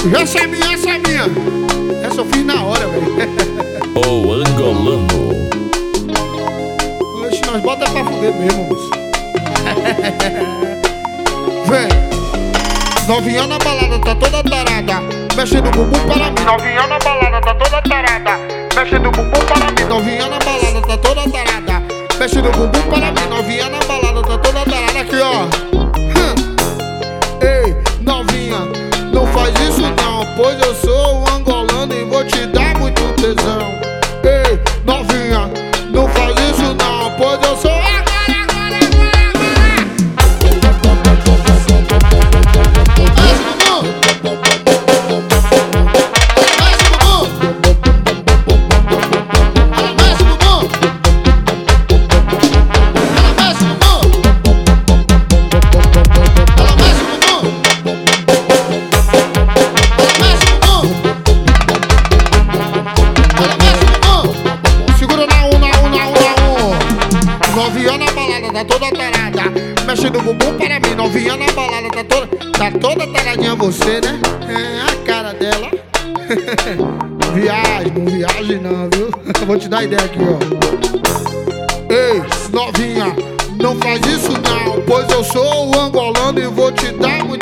Essa é minha, essa é minha. Essa eu fiz na hora, velho. O angolano. Oxe, nós bota pra fuder mesmo, moço. Vem. Novinha na balada, tá toda tarada, mexendo o bumbum para mim. Novinha na balada, tá toda tarada, mexendo o bumbum para mim. Novinha na balada, tá toda tarada, mexendo o bumbum para mim. Novinha na balada, tá toda tarada. Aqui, ó. Ei, novinha, não faz isso não, pois eu sou um angolano e vou te dar muito tesão. Ei, novinha, não faz isso não, pois eu sou... Novinha na balada, tá toda tarada, mexendo o bumbum para mim. Novinha na balada, tá toda taradinha você, né? É a cara dela. Viagem, não viagem não, viu? Vou te dar ideia aqui, ó. Ei, novinha, não faz isso não, pois eu sou o angolano e vou te dar muito